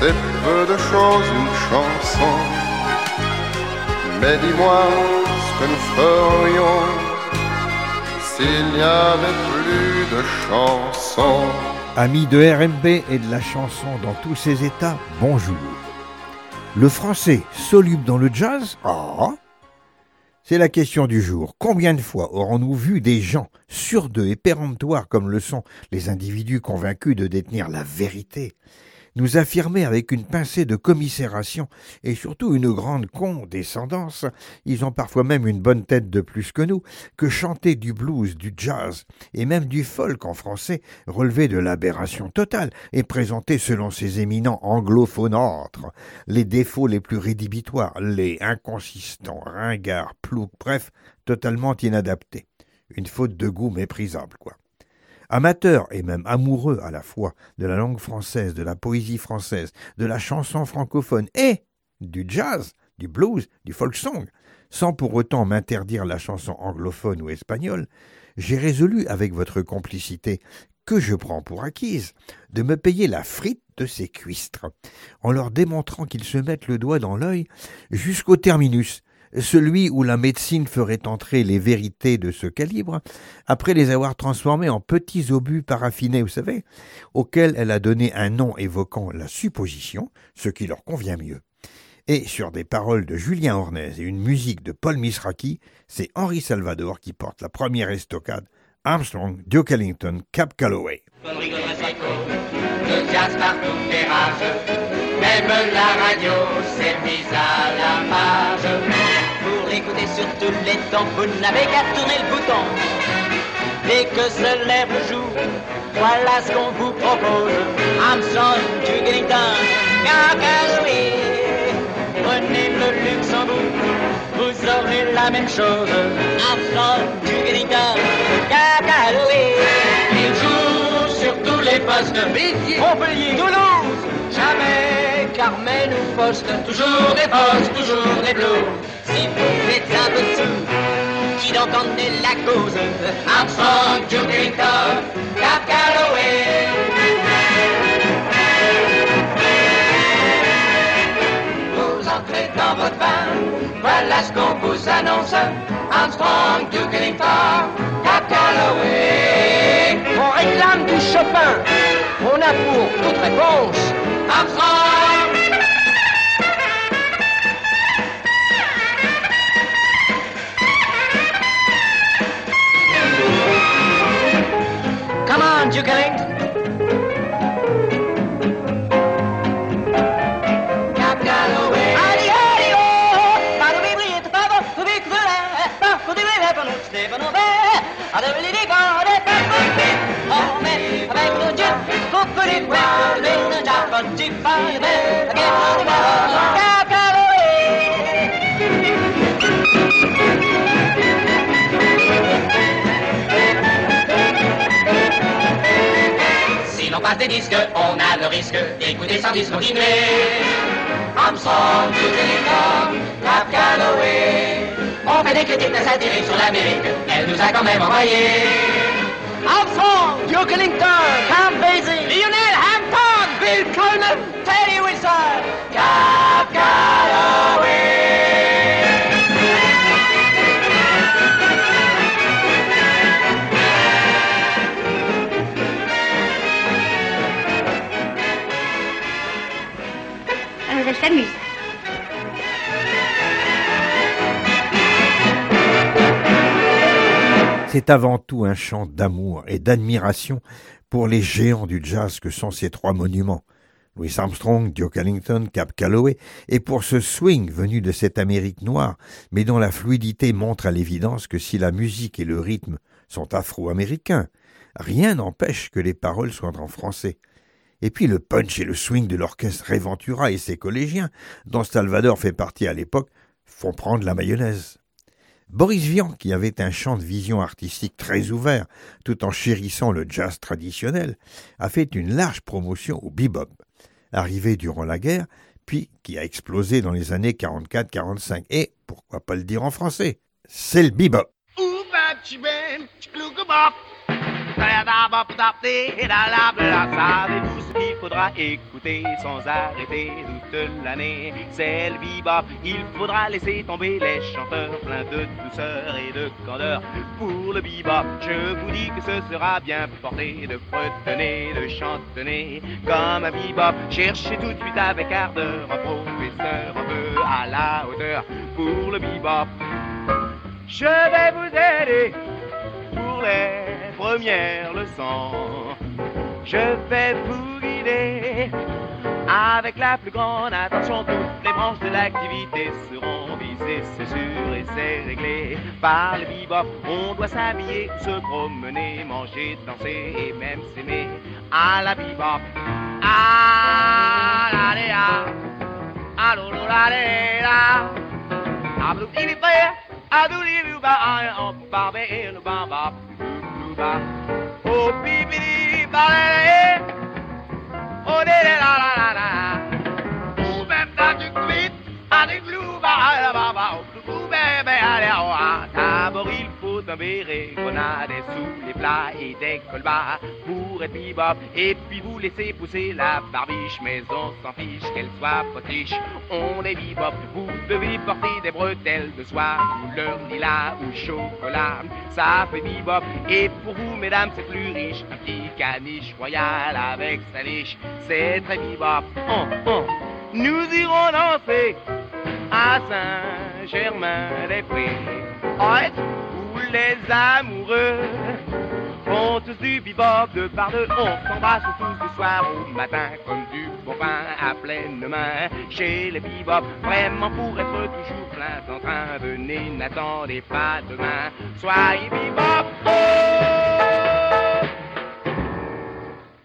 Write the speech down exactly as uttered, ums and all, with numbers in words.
c'est peu de choses une chanson. Mais dis-moi ce que nous ferions s'il n'y avait plus de chansons. Amis de R M B et de la chanson dans tous ses états, bonjour. Le français soluble dans le jazz ? Ah, c'est la question du jour. Combien de fois aurons-nous vu des gens sûrs d'eux et péremptoires comme le sont les individus convaincus de détenir la vérité, nous affirmer avec une pincée de commisération et surtout une grande condescendance, ils ont parfois même une bonne tête de plus que nous, que chanter du blues, du jazz et même du folk en français relevait de l'aberration totale et présenter selon ces éminents anglophonâtres les défauts les plus rédhibitoires, les inconsistants, ringards, ploucs, bref, totalement inadaptés. Une faute de goût méprisable, quoi. Amateurs et même amoureux à la fois de la langue française, de la poésie française, de la chanson francophone et du jazz, du blues, du folk song, sans pour autant m'interdire la chanson anglophone ou espagnole, j'ai résolu avec votre complicité, que je prends pour acquise, de me payer la frite de ces cuistres, en leur démontrant qu'ils se mettent le doigt dans l'œil jusqu'au terminus, celui où la médecine ferait entrer les vérités de ce calibre, après les avoir transformés en petits obus paraffinés, vous savez, auxquels elle a donné un nom évoquant la supposition, ce qui leur convient mieux. Et sur des paroles de Julien Ornez et une musique de Paul Misraki, c'est Henri Salvador qui porte la première estocade, Armstrong, Duke Ellington, Cab Calloway. Le jazz partout fait rage, même la radio s'est mise à la page. Pour écouter sur tous les temps, vous n'avez qu'à tourner le bouton. Dès que se lève le jour, voilà ce qu'on vous propose. Armstrong, Duke Ellington, Cab Calloway. Prenez le Luxembourg, vous aurez la même chose. Armstrong, Duke Ellington, Cab Calloway. Il joue sur tous les postes. Montpellier, Toulouse, jamais Carmen ou Poste. Toujours des postes, toujours des blues. Si vous êtes un peu dessous, qui donc en est la cause? Armstrong, Duke Ellington, Cab Calloway. Vous entrez dans votre van, voilà ce qu'on vous annonce. Armstrong, Duke Ellington, Cab Calloway. On réclame du Chopin, on a pour toute réponse Armstrong. Come on, Duke Ellington. Cab Calloway. Allez, allez, oh, pas de vibrer, pas de vibrer, pas de vibrer, pas de vibrer, pas de vibrer, oh, mais avec le Dieu, vous pouvez voir le Japon, tu parles, mais again, Cab Calloway. Si l'on passe des disques, on a le risque d'écouter sans discontinuer. Armstrong, Duke Ellington, Cab Calloway. On fait des critiques de satiriques sur l'Amérique, elle nous a quand même envoyé. Armstrong, Duke Ellington, Count Basie, Lionel Hampton, Bill Coleman, Teddy Wilson, Cab Calloway. Alors elle s'amuse. C'est avant tout un chant d'amour et d'admiration pour les géants du jazz que sont ces trois monuments, Louis Armstrong, Duke Ellington, Cab Calloway, et pour ce swing venu de cette Amérique noire, mais dont la fluidité montre à l'évidence que si la musique et le rythme sont afro-américains, rien n'empêche que les paroles soient en français. Et puis le punch et le swing de l'orchestre Ray Ventura et ses collégiens, dont Salvador fait partie à l'époque, font prendre la mayonnaise. Boris Vian, qui avait un champ de vision artistique très ouvert, tout en chérissant le jazz traditionnel, a fait une large promotion au bebop, arrivé durant la guerre, puis qui a explosé dans les années quarante-quatre quarante-cinq. Et, pourquoi pas le dire en français, c'est le bebop. Savez-vous ce qu'il faudra écouter? écouter sans arrêter toute l'année. C'est le bebop, il faudra laisser tomber les chanteurs pleins de douceur et de candeur. Pour le bebop, je vous dis que ce sera bien porté de fredonner, de chantonner comme un bebop. Cherchez tout de suite avec ardeur un professeur un peu à la hauteur. Pour le bebop, je vais vous aider pour les premières leçons. Je vais vous guider avec la plus grande attention. Toutes les branches de l'activité seront visées, c'est sûr et c'est réglé. Par le bebop, on doit s'habiller, se promener, manger, danser et même s'aimer. À la bebop, ah la la la, ah la la la la, ah blue baby bear, ah do li lu ba, ah ba ba lu ba ba, lu ba, oh baby ba la, oh la la la la la, oh même dans du clit, ah du blue ba ba ba, oh blue baby allez oh ah, d'abord il faut un béret, grenade sous les plats et des colbas pour être bebop, et puis vous laissez pousser la barbiche, mais on s'en fiche qu'elle soit potiche. On est bebop, vous devez porter des bretelles de soie, couleur lilas ou chocolat, ça fait bebop. Et pour vous mesdames c'est plus riche, un petit caniche royal avec sa niche, c'est très bebop. Oh, oh. Nous irons danser à Saint-Germain-des-Prés, où les amoureux font tous du bebop de par deux. On s'embrasse tous du soir au matin comme du bon pain à pleine main. Chez les bebop, vraiment pour être toujours plein en train, venez, n'attendez pas demain. Soyez bebop.